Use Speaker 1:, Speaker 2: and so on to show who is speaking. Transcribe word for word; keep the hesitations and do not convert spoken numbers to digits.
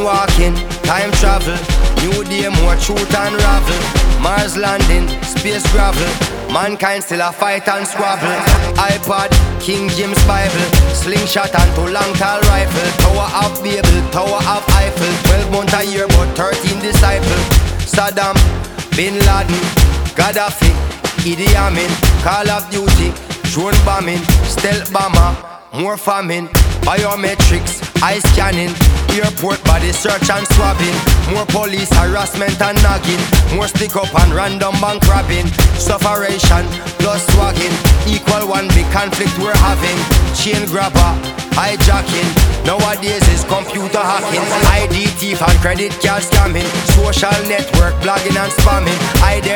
Speaker 1: walking, time travel. New day, more truth unravel. Mars landing, space gravel. Mankind still a fight and squabble. iPod, King James Bible. Slingshot and two long tall rifle. Tower of Babel, Tower of Eiffel. Twelve months a year but thirteen disciple. Saddam, Bin Laden, Gaddafi, Idi Amin. Call of Duty, drone bombing. Stealth bomber, more famine. Biometrics, eye scanning. Airport body search and swabbing. More police harassment and nagging. More stick up and random bank robbing. Sufferation plus swagging. Equal one big conflict we're having. Chain grabber, hijacking. Nowadays is computer hacking. I D thief and credit card scamming. Social network blogging and spamming. I